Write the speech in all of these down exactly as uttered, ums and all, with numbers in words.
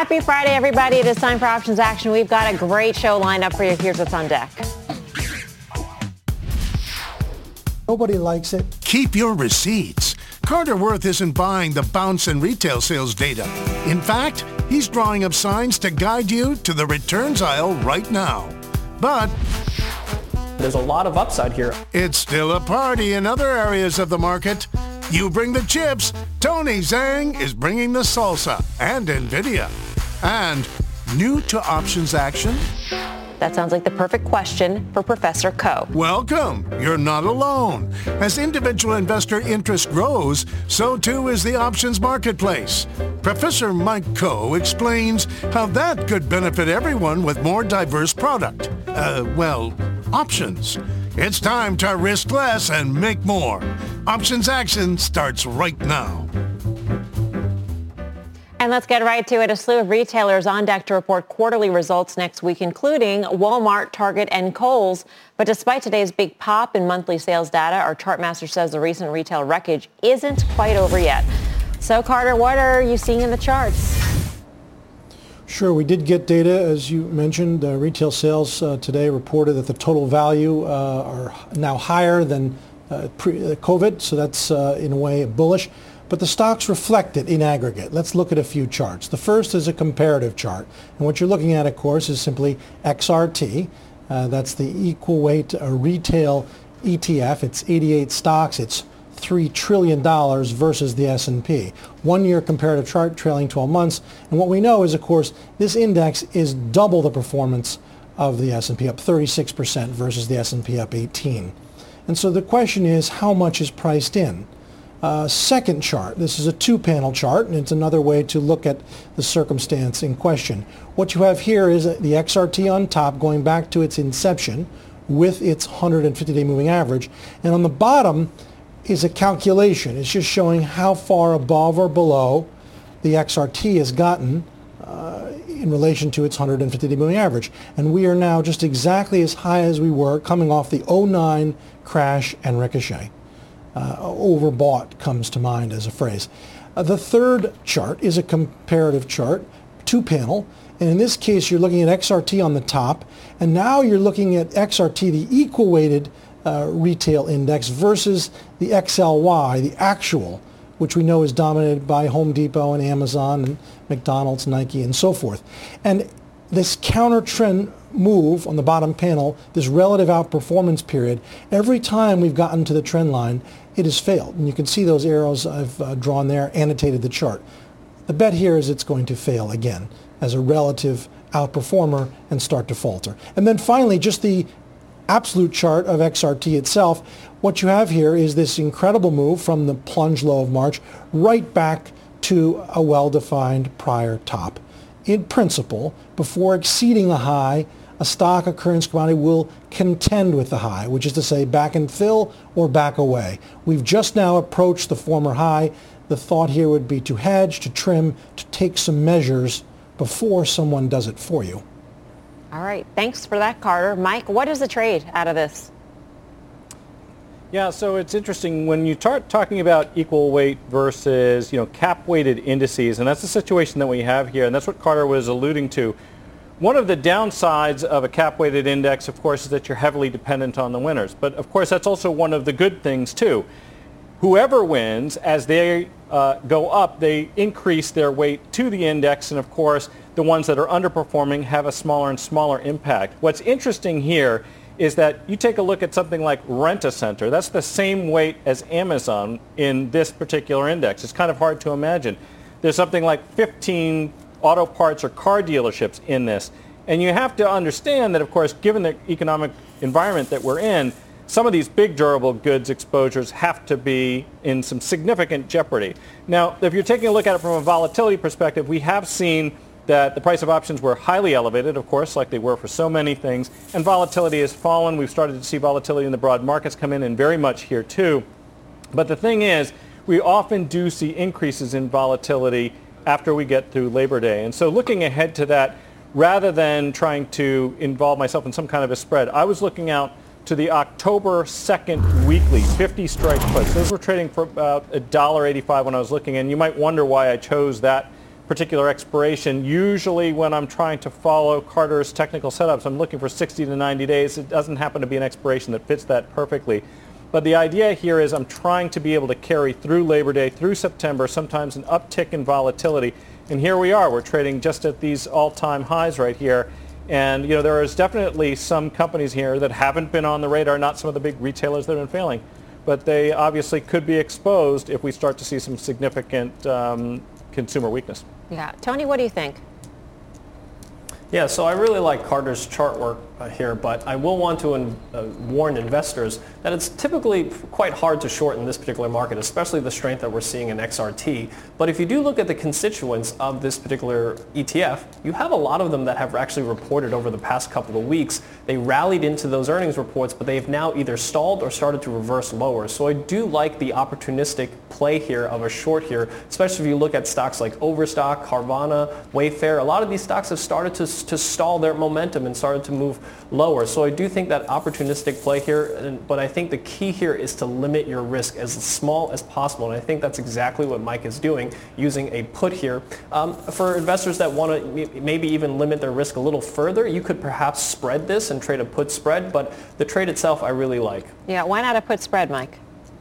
Happy Friday, everybody. It is time for Options Action. We've got a great show lined up for you. Here's what's on deck. Nobody likes it. Keep your receipts. Carter Worth isn't buying the bounce in retail sales data. In fact, he's drawing up signs to guide you to the returns aisle right now. But there's a lot of upside here. It's still a party in other areas of the market. You bring the chips, Tony Zhang is bringing the salsa and NVIDIA. And new to Options Action? That sounds like the perfect question for Professor Coe. Welcome. You're not alone. As individual investor interest grows, so too is the options marketplace. Professor Mike Coe explains how that could benefit everyone with more diverse product. Uh, well, options. It's time to risk less and make more. Options Action starts right now. And let's get right to it. A slew of retailers on deck to report quarterly results next week, including Walmart, Target, and Kohl's. But despite today's big pop in monthly sales data, our chartmaster says the recent retail wreckage isn't quite over yet. So, Carter, what are you seeing in the charts? Sure, we did get data, as you mentioned. Uh, retail sales uh, today reported that the total value uh, are now higher than uh, pre-COVID, so that's uh, in a way bullish. But the stocks reflect it in aggregate. Let's look at a few charts. The first is a comparative chart. And what you're looking at, of course, is simply X R T. Uh, that's the equal weight uh, retail E T F. It's eighty-eight stocks. It's three trillion dollars versus the S and P. One-year comparative chart trailing twelve months. And what we know is, of course, this index is double the performance of the S and P, up thirty-six percent versus the S and P up eighteen. And so the question is, how much is priced in? Uh, second chart, this is a two-panel chart, and it's another way to look at the circumstance in question. What you have here is the X R T on top going back to its inception with its one hundred fifty day moving average. And on the bottom is a calculation. It's just showing how far above or below the X R T has gotten uh, in relation to its one hundred fifty day moving average. And we are now just exactly as high as we were coming off the oh nine crash and ricochet. Uh, overbought comes to mind as a phrase. Uh, the third chart is a comparative chart, two-panel, and in this case you're looking at X R T on the top, and now you're looking at X R T, the equal-weighted uh, retail index, versus the X L Y, the actual, which we know is dominated by Home Depot and Amazon and McDonald's, Nike, and so forth. And this counter-trend move on the bottom panel, this relative outperformance period, every time we've gotten to the trend line, it has failed. And you can see those arrows I've uh, drawn there, annotated the chart. The bet here is it's going to fail again as a relative outperformer and start to falter. And then finally, just the absolute chart of X R T itself. What you have here is this incredible move from the plunge low of March right back to a well-defined prior top. In principle, before exceeding a high, a stock, a currency commodity will contend with the high, which is to say back and fill or back away. We've just now approached the former high. The thought here would be to hedge, to trim, to take some measures before someone does it for you. All right. Thanks for that, Carter. Mike, what is the trade out of this? Yeah, so it's interesting when you start talking about equal weight versus, you know, cap-weighted indices, and that's the situation that we have here, and that's what Carter was alluding to. One of the downsides of a cap-weighted index, of course, is that you're heavily dependent on the winners. But, of course, that's also one of the good things, too. Whoever wins, as they uh, go up, they increase their weight to the index, and, of course, the ones that are underperforming have a smaller and smaller impact. What's interesting here is that you take a look at something like Rent-A-Center. That's the same weight as Amazon in this particular index. It's kind of hard to imagine. There's something like fifteen auto parts or car dealerships in this. And you have to understand that, of course, given the economic environment that we're in, some of these big durable goods exposures have to be in some significant jeopardy. Now, if you're taking a look at it from a volatility perspective, we have seen that the price of options were highly elevated, of course, like they were for so many things, and volatility has fallen. We've started to see volatility in the broad markets come in, and very much here too. But the thing is, we often do see increases in volatility after we get through Labor Day. And so looking ahead to that, rather than trying to involve myself in some kind of a spread, I was looking out to the October second weekly, fifty strike puts. Those were trading for about one dollar eighty-five when I was looking, and you might wonder why I chose that particular expiration. Usually when I'm trying to follow Carter's technical setups, I'm looking for sixty to ninety days. It doesn't happen to be an expiration that fits that perfectly. But the idea here is I'm trying to be able to carry through Labor Day, through September, sometimes an uptick in volatility. And here we are. We're trading just at these all-time highs right here. And, you know, there is definitely some companies here that haven't been on the radar, not some of the big retailers that have been failing. But they obviously could be exposed if we start to see some significant um, consumer weakness. Yeah. Tony, what do you think? Yeah, so I really like Carter's chart work uh, here, but I will want to in, uh, warn investors that it's typically quite hard to short in this particular market, especially the strength that we're seeing in X R T. But if you do look at the constituents of this particular E T F, you have a lot of them that have actually reported over the past couple of weeks. They rallied into those earnings reports, but they've now either stalled or started to reverse lower. So I do like the opportunistic play here of a short here, especially if you look at stocks like Overstock, Carvana, Wayfair. A lot of these stocks have started to to stall their momentum and started to move lower. So I do think that opportunistic play here, and, but I think the key here is to limit your risk as small as possible. And I think that's exactly what Mike is doing, using a put here. Um, for investors that want to maybe even limit their risk a little further, you could perhaps spread this and trade a put spread, but the trade itself I really like. Yeah, why not a put spread, Mike?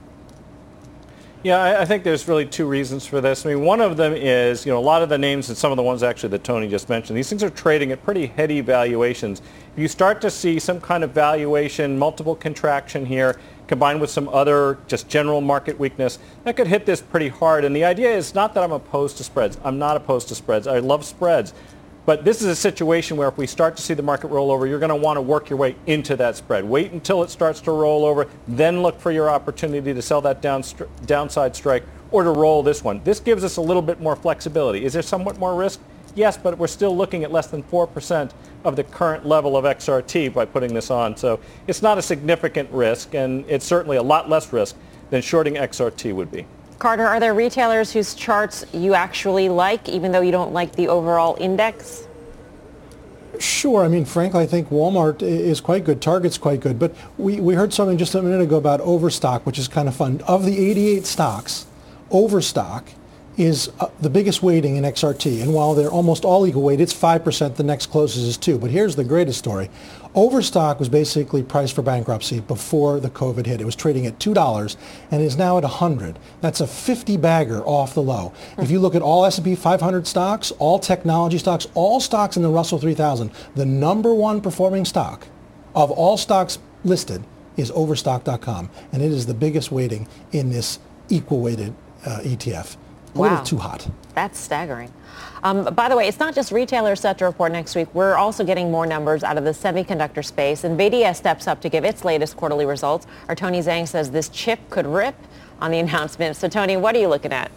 Yeah, I, I think there's really two reasons for this. I mean, one of them is, you know, a lot of the names and some of the ones actually that Tony just mentioned, these things are trading at pretty heady valuations. If you start to see some kind of valuation, multiple contraction here, combined with some other just general market weakness, that could hit this pretty hard. And the idea is not that I'm opposed to spreads. I'm not opposed to spreads. I love spreads. But this is a situation where if we start to see the market roll over, you're going to want to work your way into that spread. Wait until it starts to roll over, then look for your opportunity to sell that down, downside strike or to roll this one. This gives us a little bit more flexibility. Is there somewhat more risk? Yes, but we're still looking at less than four percent of the current level of X R T by putting this on. So it's not a significant risk, and it's certainly a lot less risk than shorting X R T would be. Carter, are there retailers whose charts you actually like, even though you don't like the overall index? Sure. I mean, frankly, I think Walmart is quite good. Target's quite good. But we, we heard something just a minute ago about Overstock, which is kind of fun. Of the eighty-eight stocks, Overstock is uh, the biggest weighting in X R T. And while they're almost all equal weight, it's five percent. The next closest is two. But here's the greatest story. Overstock was basically priced for bankruptcy before the COVID hit. It was trading at two dollars and is now at one hundred. That's a fifty bagger off the low. Mm-hmm. If you look at all S and P five hundred stocks, all technology stocks, all stocks in the Russell three thousand, the number one performing stock of all stocks listed is Overstock dot com. And it is the biggest weighting in this equal weighted uh, E T F. A wow. little too hot. That's staggering. Um, by the way, it's not just retailers set to report next week. We're also getting more numbers out of the semiconductor space. NVIDIA steps up to give its latest quarterly results. Our Tony Zhang says this chip could rip on the announcement. So, Tony, what are you looking at?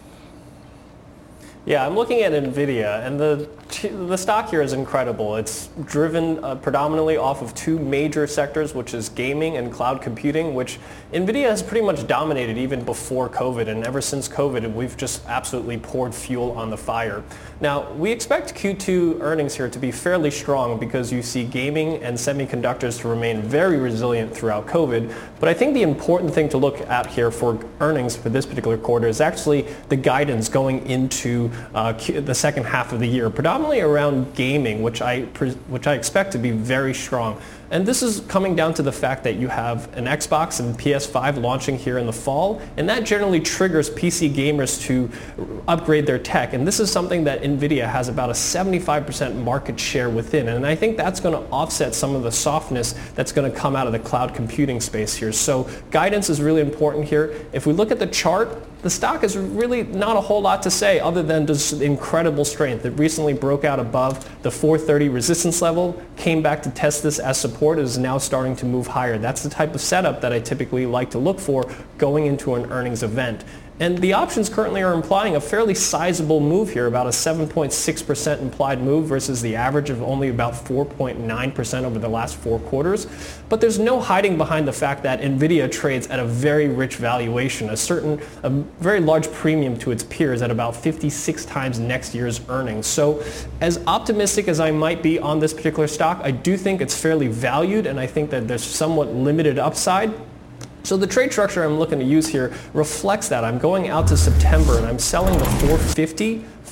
Yeah, I'm looking at NVIDIA, and the the stock here is incredible. It's driven uh, predominantly off of two major sectors, which is gaming and cloud computing, which NVIDIA has pretty much dominated even before COVID, and ever since COVID, we've just absolutely poured fuel on the fire. Now, we expect Q two earnings here to be fairly strong because you see gaming and semiconductors to remain very resilient throughout COVID, but I think the important thing to look at here for earnings for this particular quarter is actually the guidance going into uh, Q- the second half of the year, predominantly around gaming, which I pre- which I expect to be very strong. And this is coming down to the fact that you have an Xbox and P S five launching here in the fall, and that generally triggers P C gamers to upgrade their tech. And this is something that NVIDIA has about a seventy-five percent market share within. And I think that's going to offset some of the softness that's going to come out of the cloud computing space here. So guidance is really important here. If we look at the chart, the stock is really not a whole lot to say other than just incredible strength. It recently broke out above the four thirty resistance level, came back to test this as support, is now starting to move higher. That's the type of setup that I typically like to look for going into an earnings event. And the options currently are implying a fairly sizable move here, about a seven point six percent implied move versus the average of only about four point nine percent over the last four quarters. But there's no hiding behind the fact that NVIDIA trades at a very rich valuation, a certain, a very large premium to its peers at about fifty-six times next year's earnings. So as optimistic as I might be on this particular stock, I do think it's fairly valued, and I think that there's somewhat limited upside. So the trade structure I'm looking to use here reflects that. I'm going out to September and I'm selling the four fifty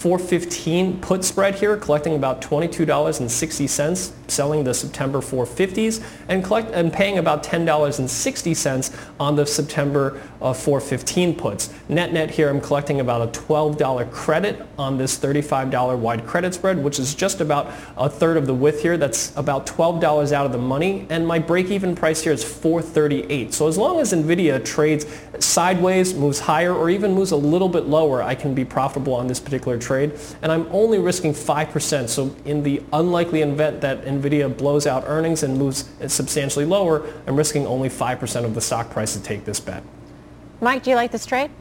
four fifteen put spread here, collecting about twenty-two dollars and sixty cents, selling the September four fifties, and collect and paying about ten dollars and sixty cents on the September uh, four fifteen puts. Net net here, I'm collecting about a twelve dollar credit on this thirty-five dollar wide credit spread, which is just about a third of the width here. That's about twelve dollars out of the money, and my break-even price here is four thirty-eight. So as long as NVIDIA trades sideways, moves higher, or even moves a little bit lower, I can be profitable on this particular trade, and I'm only risking five percent. So in the unlikely event that NVIDIA blows out earnings and moves substantially lower, I'm risking only five percent of the stock price to take this bet. Mike, do you like this trade?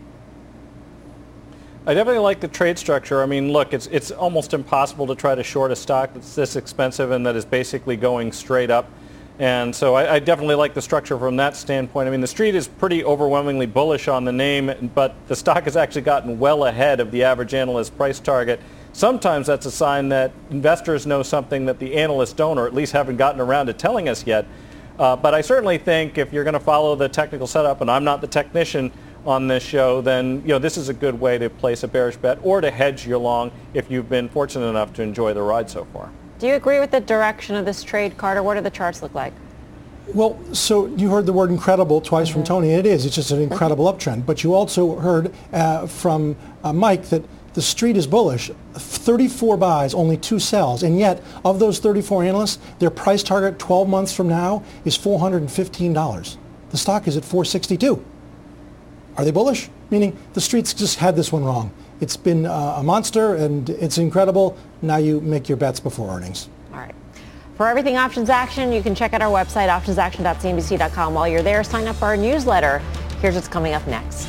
I definitely like the trade structure. I mean, look, it's it's almost impossible to try to short a stock that's this expensive and that is basically going straight up. And so I, I definitely like the structure from that standpoint. I mean, the street is pretty overwhelmingly bullish on the name, but the stock has actually gotten well ahead of the average analyst price target. Sometimes that's a sign that investors know something that the analysts don't, or at least haven't gotten around to telling us yet. Uh, but I certainly think if you're going to follow the technical setup, and I'm not the technician on this show, then you know this is a good way to place a bearish bet or to hedge your long if you've been fortunate enough to enjoy the ride so far. Do you agree with the direction of this trade, Carter? What do the charts look like? Well, so you heard the word incredible twice mm-hmm. from Tony. It is. It's just an incredible uptrend. But you also heard uh, from uh, Mike that the street is bullish. thirty-four buys, only two sells. And yet, of those thirty-four analysts, their price target twelve months from now is four hundred fifteen dollars. The stock is at four sixty-two. Are they bullish? Meaning the street's just had this one wrong. It's been uh, a monster and it's incredible. Now you make your bets before earnings. All right. For everything Options Action, you can check out our website, options action dot c n b c dot com. While you're there, sign up for our newsletter. Here's what's coming up next.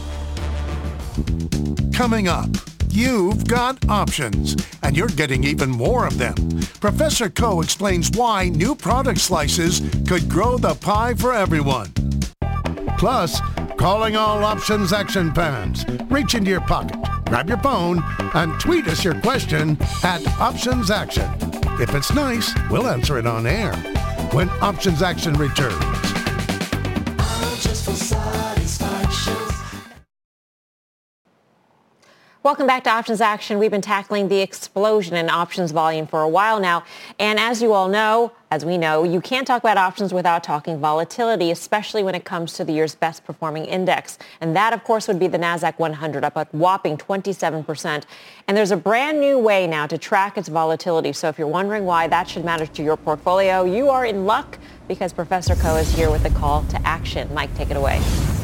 Coming up, you've got options, and you're getting even more of them. Professor Coe explains why new product slices could grow the pie for everyone. Plus, calling all Options Action fans. Reach into your pocket, grab your phone, and tweet us your question at Options Action. If it's nice, we'll answer it on air when Options Action returns. Welcome back to Options Action. We've been tackling the explosion in options volume for a while now. And as you all know, as we know, you can't talk about options without talking volatility, especially when it comes to the year's best performing index. And that, of course, would be the NASDAQ one hundred, up a whopping twenty-seven percent. And there's a brand new way now to track its volatility. So if you're wondering why that should matter to your portfolio, you are in luck because Professor Coe is here with a call to action. Mike, take it away.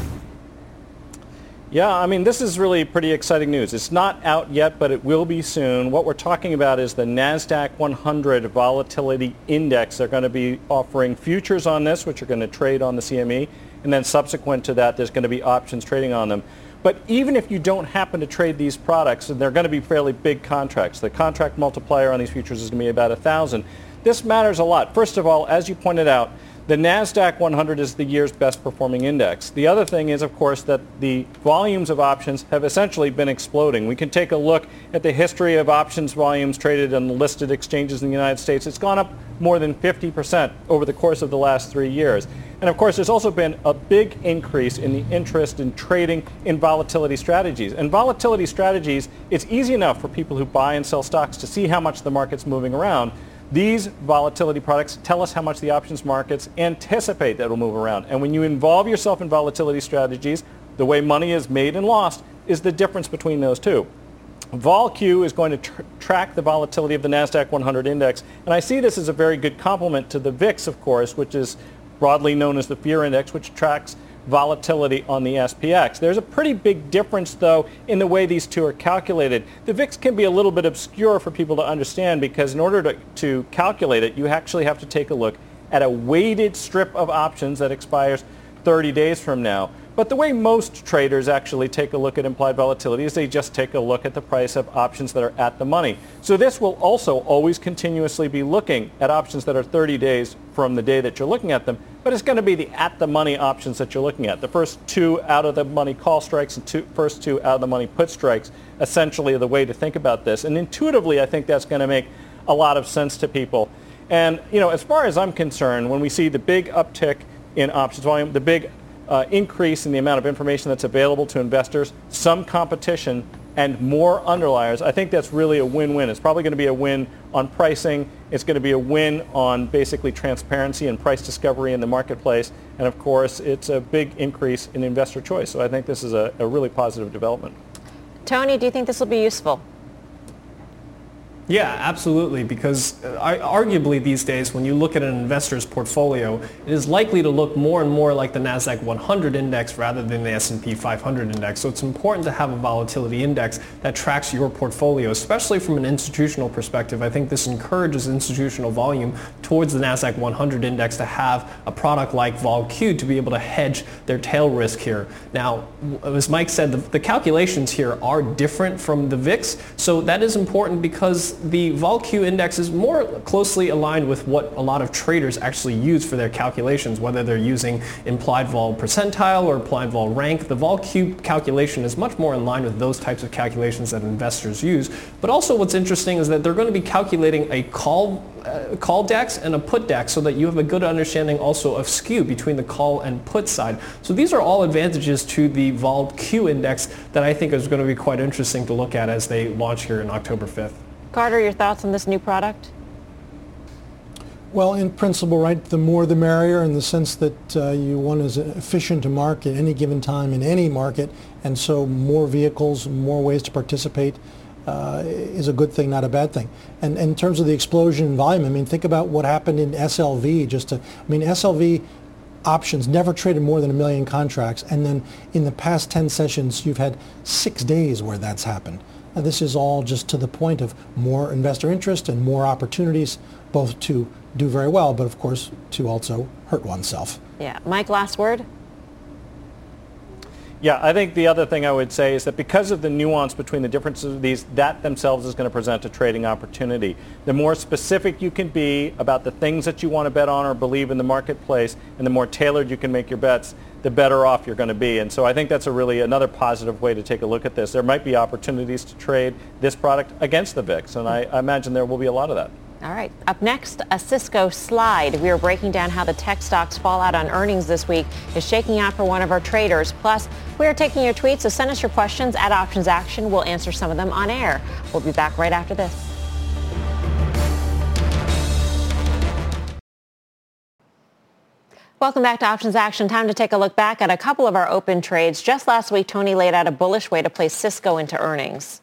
Yeah, I mean, this is really pretty exciting news. It's not out yet, but it will be soon. What we're talking about is the NASDAQ one hundred Volatility Index. They're going to be offering futures on this, which are going to trade on the C M E, and then subsequent to that, there's going to be options trading on them. But even if you don't happen to trade these products, and they're going to be fairly big contracts, the contract multiplier on these futures is going to be about one thousand. This matters a lot. First of all, as you pointed out, the NASDAQ one hundred is the year's best performing index. The other thing is, of course, that the volumes of options have essentially been exploding. We can take a look at the history of options volumes traded on the listed exchanges in the United States. It's gone up more than fifty percent over the course of the last three years. And of course, there's also been a big increase in the interest in trading in volatility strategies. And volatility strategies, it's easy enough for people who buy and sell stocks to see how much the market's moving around. These volatility products tell us how much the options markets anticipate that it'll move around. And when you involve yourself in volatility strategies, the way money is made and lost is the difference between those two. VolQ is going to tr- track the volatility of the NASDAQ one hundred index. And I see this as a very good complement to the V I X, of course, which is broadly known as the fear index, which tracks volatility on the S P X. There's a pretty big difference, though, in the way these two are calculated. The V I X can be a little bit obscure for people to understand because in order to, to calculate it, you actually have to take a look at a weighted strip of options that expires thirty days from now. But the way most traders actually take a look at implied volatility is they just take a look at the price of options that are at the money. So this will also always continuously be looking at options that are thirty days from the day that you're looking at them, but it's going to be the at-the-money options that you're looking at. The first two out-of-the-money call strikes and two, first two out-of-the-money put strikes essentially are the way to think about this. And intuitively, I think that's going to make a lot of sense to people. And, you know, as far as I'm concerned, when we see the big uptick in options volume, the big uh, increase in the amount of information that's available to investors, some competition and more underliers, I think that's really a win-win. It's probably going to be a win on pricing. It's going to be a win on basically transparency and price discovery in the marketplace. And of course, it's a big increase in investor choice. So I think this is a, a really positive development. Tony, do you think this will be useful? Yeah, absolutely, because uh, arguably these days, when you look at an investor's portfolio, it is likely to look more and more like the NASDAQ one hundred index rather than the S and P five hundred index. So it's important to have a volatility index that tracks your portfolio, especially from an institutional perspective. I think this encourages institutional volume towards the NASDAQ one hundred index to have a product like Vol Q to be able to hedge their tail risk here. Now, as Mike said, the, the calculations here are different from the V I X, so that is important because the Vol Q index is more closely aligned with what a lot of traders actually use for their calculations, whether they're using implied vol percentile or implied vol rank. The Vol Q calculation is much more in line with those types of calculations that investors use. But also what's interesting is that they're going to be calculating a call Uh, call DEX and a put DEX so that you have a good understanding also of skew between the call and put side. So these are all advantages to the Vol Q index that I think is going to be quite interesting to look at as they launch here on October fifth. Carter, your thoughts on this new product? Well, in principle, right, the more the merrier in the sense that uh, you want is efficient to market at any given time in any market, and so more vehicles, more ways to participate Uh, is a good thing, not a bad thing. And, and in terms of the explosion in volume, I mean, think about what happened in S L V. Just to, I mean, S L V options never traded more than a million contracts, and then in the past ten sessions, you've had six days where that's happened. Now, this is all just to the point of more investor interest and more opportunities, both to do very well, but of course, to also hurt oneself. Yeah. Mike, last word? Yeah, I think the other thing I would say is that because of the nuance between the differences of these, that themselves is going to present a trading opportunity. The more specific you can be about the things that you want to bet on or believe in the marketplace, and the more tailored you can make your bets, the better off you're going to be. And so I think that's a really another positive way to take a look at this. There might be opportunities to trade this product against the V I X, and I, I imagine there will be a lot of that. All right. Up next, a Cisco slide. We are breaking down how the tech stocks fallout on earnings this week is shaking out for one of our traders. Plus, we are taking your tweets, so send us your questions at Options Action. We'll answer some of them on air. We'll be back right after this. Welcome back to Options Action. Time to take a look back at a couple of our open trades. Just last week, Tony laid out a bullish way to place Cisco into earnings.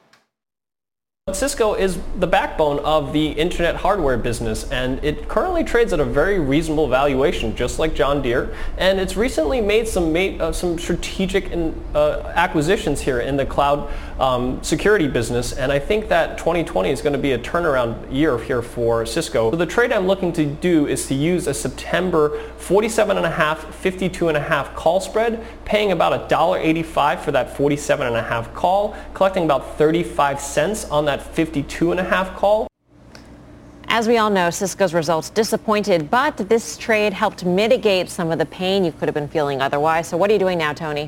Cisco is the backbone of the internet hardware business, and it currently trades at a very reasonable valuation, just like John Deere. And it's recently made some made, uh, some strategic in, uh, acquisitions here in the cloud um, security business, and I think that twenty twenty is going to be a turnaround year here for Cisco. So the trade I'm looking to do is to use a September forty-seven and a half, fifty-two and a half call spread, paying about one dollar eighty-five for that forty-seven and a half call, collecting about thirty-five cents on that fifty-two and a half call. As we all know, Cisco's results disappointed, but this trade helped mitigate some of the pain you could have been feeling otherwise. So what are you doing now, Tony?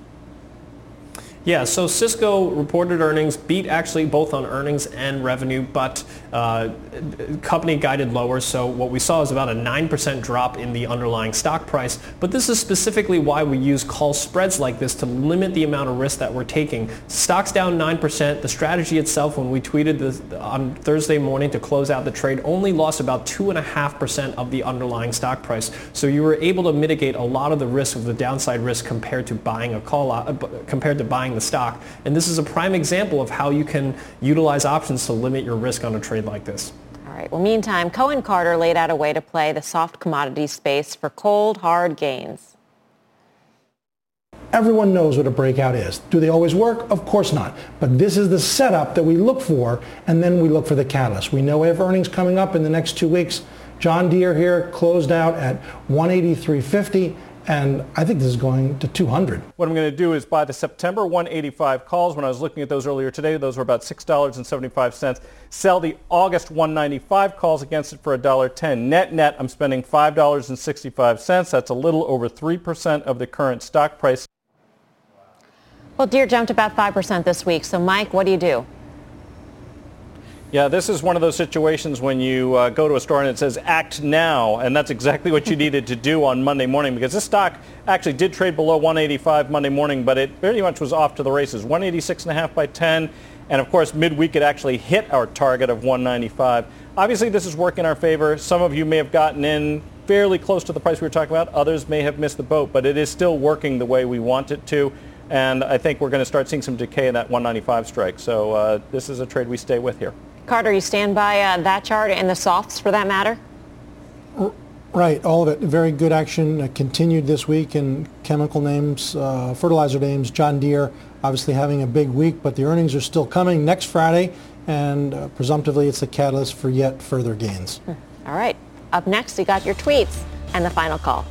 Yeah, so Cisco reported earnings, beat actually both on earnings and revenue, but uh, company guided lower. So what we saw is about a nine percent drop in the underlying stock price. But this is specifically why we use call spreads like this to limit the amount of risk that we're taking. Stock's down nine percent. The strategy itself, when we tweeted this on Thursday morning to close out the trade, only lost about two point five percent of the underlying stock price. So you were able to mitigate a lot of the risk of the downside risk compared to buying a call, uh, compared to buying the stock. And this is a prime example of how you can utilize options to limit your risk on a trade like this. All right. Well, meantime, Cohen Carter laid out a way to play the soft commodity space for cold, hard gains. Everyone knows what a breakout is. Do they always work? Of course not. But this is the setup that we look for, and then we look for the catalyst. We know we have earnings coming up in the next two weeks. John Deere here closed out at one eighty-three fifty. And I think this is going to two hundred. What I'm going to do is buy the September one eighty-five calls. When I was looking at those earlier today, those were about six dollars and seventy-five cents. Sell the August one ninety-five calls against it for one dollar ten. Net net, I'm spending five dollars and sixty-five cents. That's a little over three percent of the current stock price. Well, Deere jumped about five percent this week. So, Mike, what do you do? Yeah, this is one of those situations when you uh, go to a store and it says act now, and that's exactly what you needed to do on Monday morning, because this stock actually did trade below one eighty-five Monday morning, but it pretty much was off to the races. one eighty-six and a half by ten, and of course midweek it actually hit our target of one ninety-five. Obviously this is working in our favor. Some of you may have gotten in fairly close to the price we were talking about. Others may have missed the boat, but it is still working the way we want it to. And I think we're going to start seeing some decay in that one ninety-five strike. So uh, this is a trade we stay with here. Carter, you stand by uh, that chart and the softs for that matter? Right, all of it. Very good action uh, continued this week in chemical names, uh, fertilizer names. John Deere obviously having a big week, but the earnings are still coming next Friday, and uh, presumptively it's a catalyst for yet further gains. Hmm. All right. Up next, you got your tweets and the final call.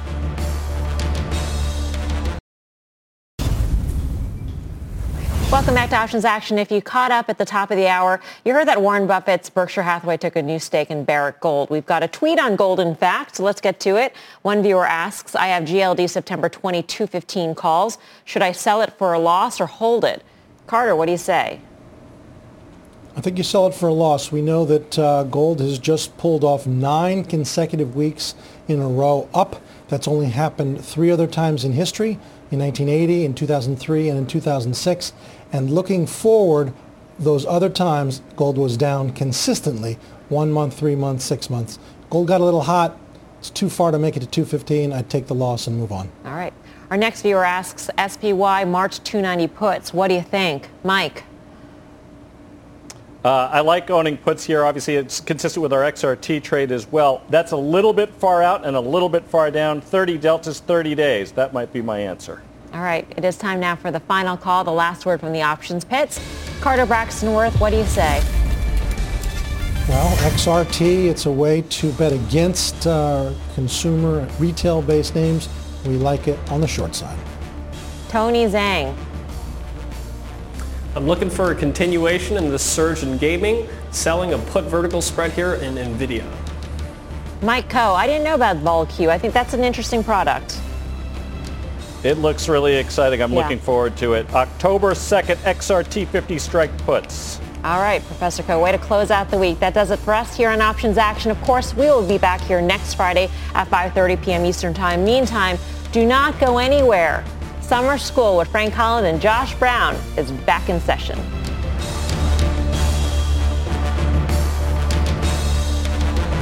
Welcome back to Options Action. If you caught up at the top of the hour, you heard that Warren Buffett's Berkshire Hathaway took a new stake in Barrick Gold. We've got a tweet on gold, in fact, so let's get to it. One viewer asks, I have G L D September twenty-two fifteen calls. Should I sell it for a loss or hold it? Carter, what do you say? I think you sell it for a loss. We know that uh, gold has just pulled off nine consecutive weeks in a row up. That's only happened three other times in history, in nineteen eighty, in two thousand three, and in two thousand six. And looking forward, those other times, gold was down consistently, one month, three months, six months. Gold got a little hot. It's too far to make it to two fifteen. I'd take the loss and move on. All right. Our next viewer asks, S P Y March two ninety puts. What do you think? Mike? Uh, I like owning puts here. Obviously, it's consistent with our X R T trade as well. That's a little bit far out and a little bit far down. thirty deltas, thirty days. That might be my answer. All right. It is time now for the final call, the last word from the options pits. Carter Braxton Worth, what do you say? Well, X R T, it's a way to bet against uh, consumer retail-based names. We like it on the short side. Tony Zhang. I'm looking for a continuation in the surge in gaming, selling a put vertical spread here in NVIDIA. Mike Coe, I didn't know about VolQ. I think that's an interesting product. It looks really exciting. I'm Yeah. looking forward to it. October second, X R T fifty strike puts. All right, Professor Coe, way to close out the week. That does it for us here on Options Action. Of course, we will be back here next Friday at five thirty p.m. Eastern Time. Meantime, do not go anywhere. Summer School with Frank Holland and Josh Brown is back in session.